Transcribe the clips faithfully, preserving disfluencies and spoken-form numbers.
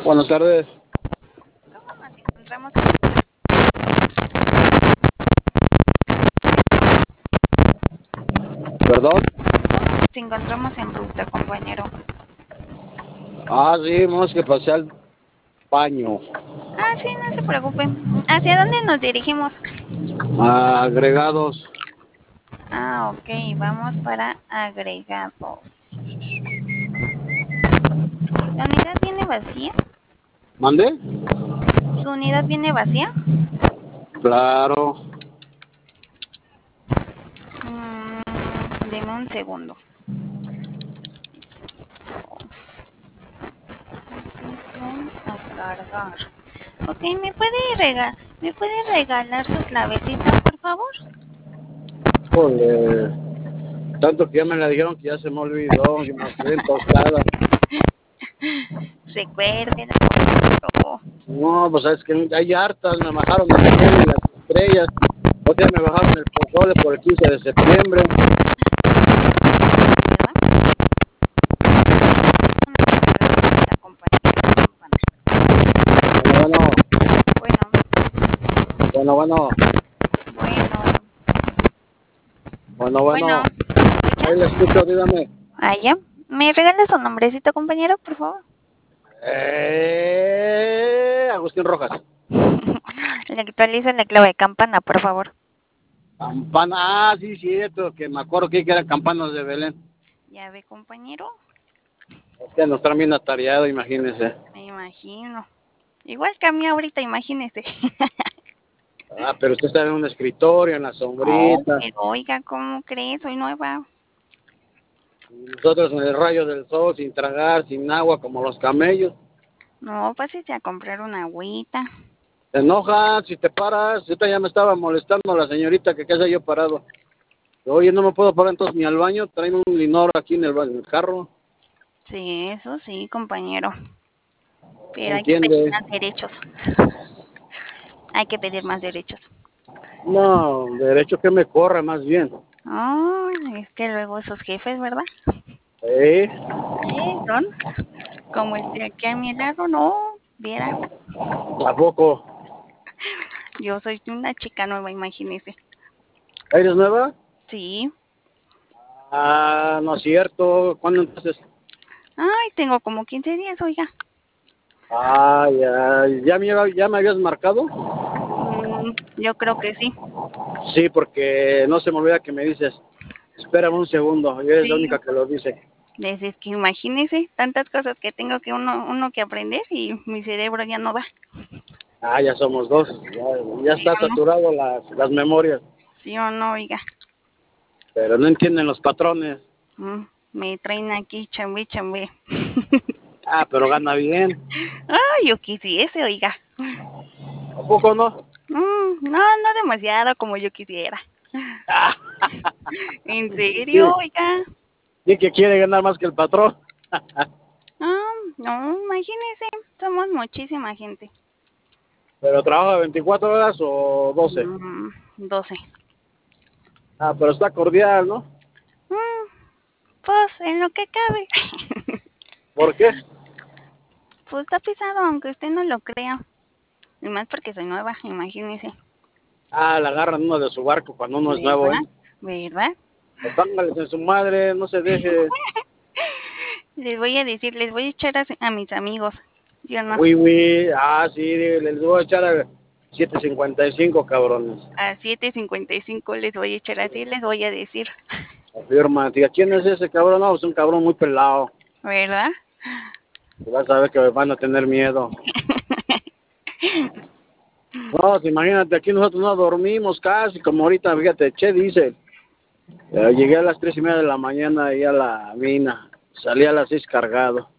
Buenas tardes. ¿Cómo nos encontramos? ¿Perdón? ¿Cómo nos encontramos en ruta, compañero? Ah, sí, vamos que pasé al baño. Ah, sí, no se preocupe. ¿Hacia dónde nos dirigimos? Ah, agregados. Ah, ok, vamos para agregados. ¿La unidad viene vacía? ¿Mande? ¿Su unidad viene vacía? Claro. Mm, deme un segundo. A cargar. Ok, ¿me puede regalar, ¿me puede regalar su clavecita, por favor? Joder. Tanto que ya me la dijeron que ya se me olvidó. Yo me quedé tostada. Recuérdela, compañero. No, pues es que hay hartas. Me bajaron el cielo y las estrellas. O sea, me bajaron el pozole por el quince de septiembre. Bueno, bueno. Bueno, bueno. Bueno, Bueno, bueno, bueno. ¿me Ahí le escucha? escucho, dígame. Ah, ya. ¿Me regala su nombrecito, compañero, por favor? Eh, Agustín Rojas. Le actualiza la clave de campana, por favor. Campana, ah, sí, cierto, que me acuerdo que eran campanas de Belén. Ya ve, compañero. Es que nos traen bien atareado, imagínense. Me imagino. Igual que a mí ahorita, imagínese. Ah, pero usted está en un escritorio, en la Oh, sombrita. pero oiga, ¿cómo crees? Soy nueva. Nosotros en el rayo del sol, sin tragar, sin agua, como los camellos. No, pásese a comprar una agüita. Se enojan si te paras. Ahorita ya me estaba molestando la señorita que qué sé yo parado. Oye, no me puedo parar entonces ni al baño. Tráeme un linor aquí en el, ba- en el carro. Sí, eso sí, compañero. Pero hay que pedir ¿Entiende? más derechos. Hay que pedir más derechos. No, derecho que me corra más bien. Oh, es que luego esos jefes, ¿verdad? ¿Eh? Sí, son como el de aquí a mi lado, no, viera. ¿A poco? Yo soy una chica nueva, imagínese. ¿Eres nueva? Sí. Ah, no es cierto. ¿Cuándo entonces? Ay, tengo como quince días, oiga. Ah, ya, ¿ya me, ya me habías marcado? Mm, yo creo que sí. Sí, porque no se me olvida que me dices, espérame un segundo, y eres la Sí. única que lo dice. Es, es que imagínese tantas cosas que tengo que uno, uno que aprender y mi cerebro ya no da. Ah, ya somos dos, ya, ya ¿Sí está o no? saturado las, las memorias, ¿Sí o no, oiga? pero no entienden los patrones. Mm, me traen aquí chambe, chambe. Ah, pero gana bien. Ay, yo quisiese, oiga. ¿A poco no? Mm, no, no demasiado como yo quisiera. Ah, ¿En sí, serio, oiga? sí que quiere ganar más que el patrón. Ah, no, imagínese, somos muchísima gente. ¿Pero trabaja veinticuatro horas o doce? Mm, doce. Ah, pero está cordial, ¿no? Mm, pues en lo que cabe. ¿Por qué? Pues está pisado, aunque usted no lo crea. Y más porque soy nueva, imagínese. Ah, la agarran uno de su barco cuando uno es nuevo, ¿eh? ¿Verdad? ¿Verdad? Póngales en su madre, no se deje. Les voy a decir, les voy a echar a, a mis amigos. ¿Sí o no? Uy, uy, ah, sí, les voy a echar a siete cincuenta y cinco, cabrones. A siete cincuenta y cinco les voy a echar así, les voy a decir. Afirma, tía, ¿quién es ese cabrón? No, es un cabrón muy pelado. ¿Verdad? Vas a ver que van a tener miedo. No, pues imagínate, aquí nosotros no dormimos casi, como ahorita, fíjate, Che dice, eh, llegué a las tres y media de la mañana ahí a la mina, salí a las seis cargado.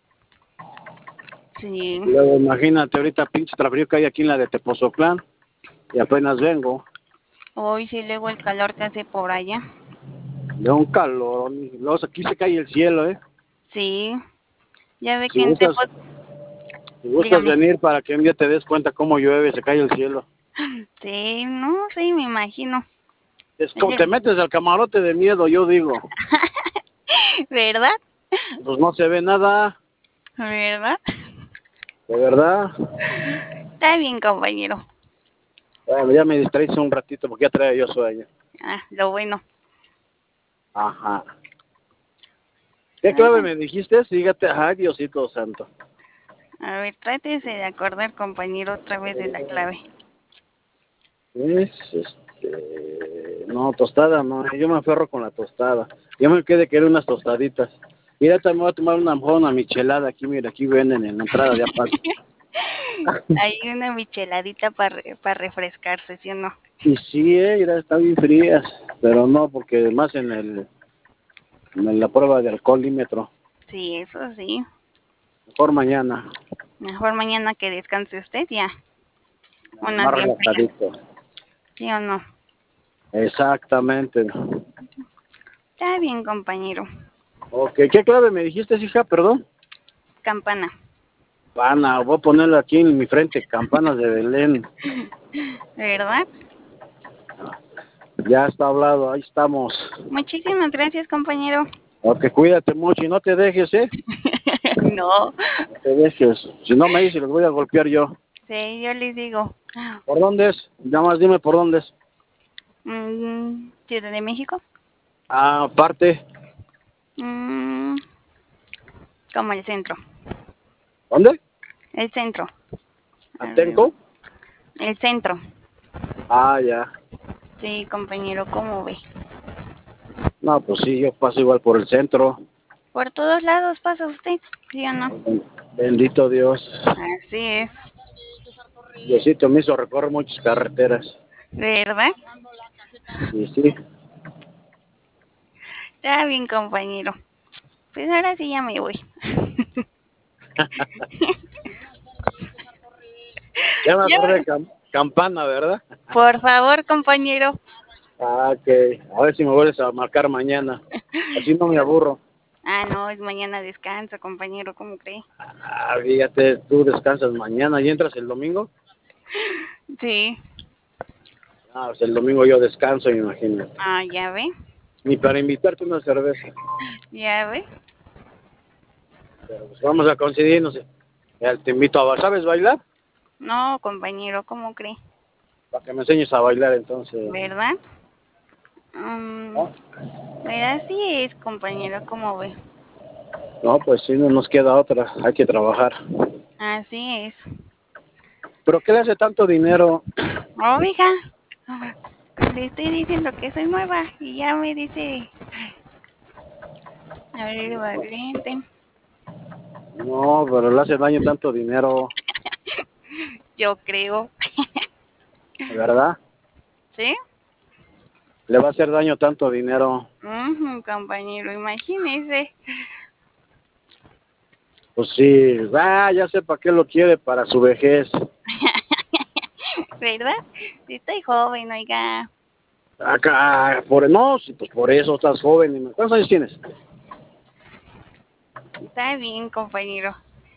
Sí. Luego imagínate, ahorita pinche tráfico que hay aquí en la de Tepoztlán, y apenas vengo, Hoy sí, luego el calor que hace por allá. de un calor, y luego aquí se cae el cielo, ¿eh? Sí. Ya ve Si que en gustas, Tepos, si gustas dígame. venir para que un día te des cuenta cómo llueve, se cae el cielo. Sí, no, sí, me imagino. Es como Oye, te metes al camarote de miedo, yo digo. ¿verdad? Pues no se ve nada. ¿Verdad? ¿De verdad? Está bien, compañero. Bueno, ya me distraíste un ratito porque ya traía yo sueño. Ah, lo bueno. Ajá. ¿Qué clave me dijiste? Fíjate, ay, Diosito santo. A ver, trátese de acordar, compañero, otra vez de la clave. Es, este... No, tostada, no. Yo me aferro con la tostada. Yo me quedé que eran unas tostaditas. Mira, también me voy a tomar una, una michelada aquí, mira, aquí venden en la entrada de Apache. Hay una micheladita para para refrescarse, ¿sí o no? Y sí, eh, mira, están bien frías, pero no, porque más en el en la prueba de alcoholímetro. Sí, eso sí. Mejor mañana. Mejor mañana que descanse usted ya. Unas Más bien frías, relajadito. ¿sí o no? Exactamente. Está bien, compañero. Ok, ¿qué clave me dijiste, hija? Perdón. Campana. Campana, voy a ponerlo aquí en mi frente, campanas de Belén. ¿Verdad? Ya está hablado, ahí estamos. Muchísimas gracias, compañero. Ok, cuídate mucho y no te dejes, ¿eh? No. No te dejes. Si no me dices, los voy a golpear yo. Sí, yo les digo. ¿Por dónde es? Nada más dime por dónde es. Mm, Ciudad de México. Ah, aparte. Mm, como el centro. ¿Dónde? El centro. Arriba. ¿Atenco? El centro. Ah, ya. Sí, compañero, ¿cómo ve? No, pues sí, yo paso igual por el centro. Por todos lados pasa usted, ¿sí o no? Bendito Dios. Así es. Diosito me hizo recorrer muchas carreteras. ¿Verdad? Y sí. Está bien, compañero. Pues ahora sí ya me voy. Ya me Ya acordé de me- cam- campana, ¿verdad? Por favor, compañero. Ah, ok. A ver si me vuelves a marcar mañana. Así no me aburro. Ah, no, es mañana descanso, compañero, ¿cómo cree? Ah, fíjate, tú descansas mañana y entras el domingo. Sí. Ah, pues el domingo yo descanso, imagínate. Ah, ya ve, Ni para invitarte una cerveza. ya ve. Pero pues vamos a coincidir, no sé. Ya te invito a bailar. ¿Sabes bailar? No, compañero, ¿cómo cree? Para que me enseñes a bailar, entonces. ¿Verdad? Mm, ¿No? pues así es, compañero, ¿cómo ve? No, pues sí, no nos queda otra. Hay que trabajar. Así es. ¿Pero qué le hace tanto dinero? Oh, hija, le estoy diciendo que soy nueva y ya me dice abrir valiente. No, pero le hace daño tanto dinero, Yo creo. ¿verdad? ¿Sí? Le va a hacer daño tanto dinero. Ujú, compañero, imagínese. Pues sí, ah, ya sé para qué lo quiere, para su vejez. ¿Verdad? Sí, estoy joven, oiga. Acá, por, no, sí, pues por eso estás joven. y- ¿Cuántos años tienes? Está bien, compañero.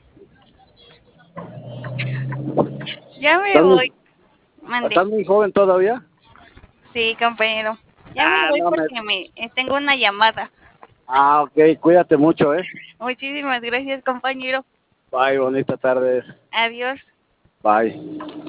Ya me ¿Estás voy. muy, Mande. estás muy joven todavía? Sí, compañero. Ya me Ah, voy no me... porque me eh, tengo una llamada. Ah, ok, cuídate mucho, ¿eh? Muchísimas gracias, compañero. Bye, bonita tarde. Adiós. Bye.